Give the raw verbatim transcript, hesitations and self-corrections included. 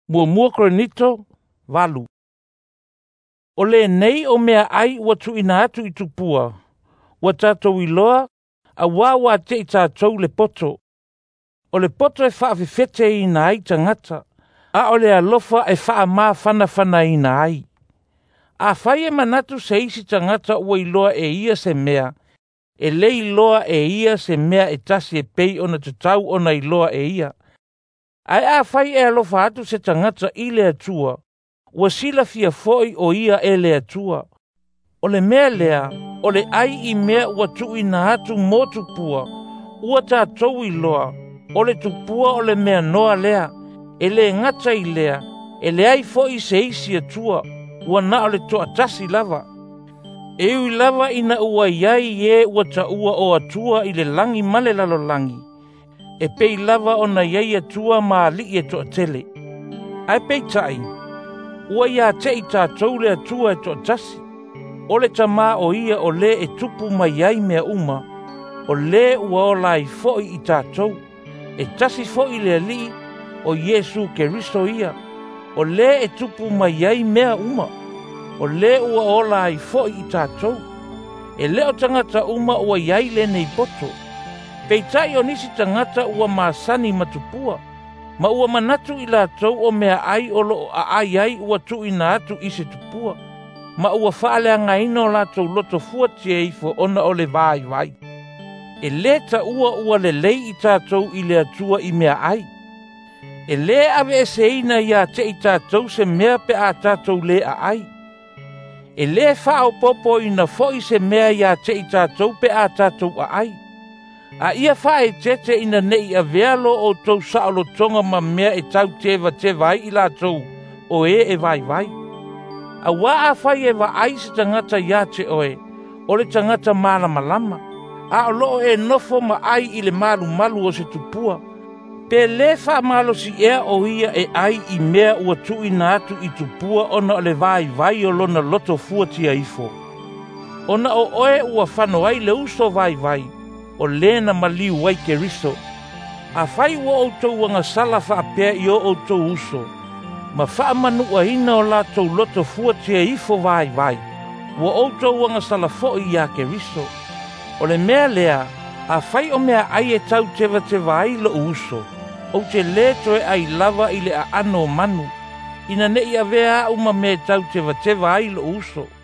Mua mua Korinito, valu. O le nei o mea ai ua tu ina atu i tupua. Ua tātou iloa, a wawa te i tātou le poto. O le poto e whaafefete ina ai tangata. A o le alofa e wha maa whana whana ina ai. A whai e manatu se isi tangata ua iloa e ia se mea. E le iloa e ia se mea e tasi e pei ona tatau ona iloa e ia. Ai a whai e alofa atu se tangata i le atua. Ua sila fia foi o ia e le atua. O le mea lea, o le ai i mea ua tu ina atu mo tupua. Ua tātou iloa, o le tupua o le mea noa lea. E le ngata i lea, e le ai foi se isi atua. Ua na o le toa tasi lava. E ui lava ina ua iai e ua ta ua o atua i le langi male lalo langi. E pei lava o na iai atua maa li e toa tele. Ai pei tai. Ua ia te i tātou le atua e toa tasi. O le tama o ia o le e tupu mai ai mea uma. O le ua o lai foi i tātou. E tasi foi le ali o Yesu Keristo ia. O le e tupu mai ai mea uma. O le ua o lai foi i tātou. E le o tangata uma ua iai le nei poto. Peitai o nisi tangata ua maasani matupua. Ma ua manatu i lātou o mea ai o lo a ai ai ua tu ina atu i se tupua. Ma ua whaale anga ino lātou loto fuati e ifo ona o le vai vai. E le ta ua ua le lei i tātou i le atua i mea ai. E le ave e se ina ia te i tātou se mea pe a tātou le a ai. E le whao popo ina foi se mea ia te i tātou pe a tātou a ai. A ia whae tete ina nei a vealo o tau saolo tonga ma mea e tau tewa te vai i lātou o e e vai vai. A wā a whai e wa aise tangata ia te oe, o le tangata malama lama. A o loo e nofo ma ai i le malu malu o se tupua. Pe le wha malo si ea o ia e ai i mea ua tu ina atu i tupua ona o le vai vai o lona loto fuatia ifo. Ona o oe ua whano ai le uso vai vai. O lena maliu wai Keristo. A whai ua outou wanga sala wha apea i o outou uso. Ma wha manu a ina o lātou loto fuatia ifo vai vai. Ua outou wanga sala fo i a Keristo. O le mea lea, a whai o mea ai e tau tewa tewa ai lo uso. O te le toe ai lava i le a ano manu. Ina ne i a vea uma me tau tewa tewa ai lo uso.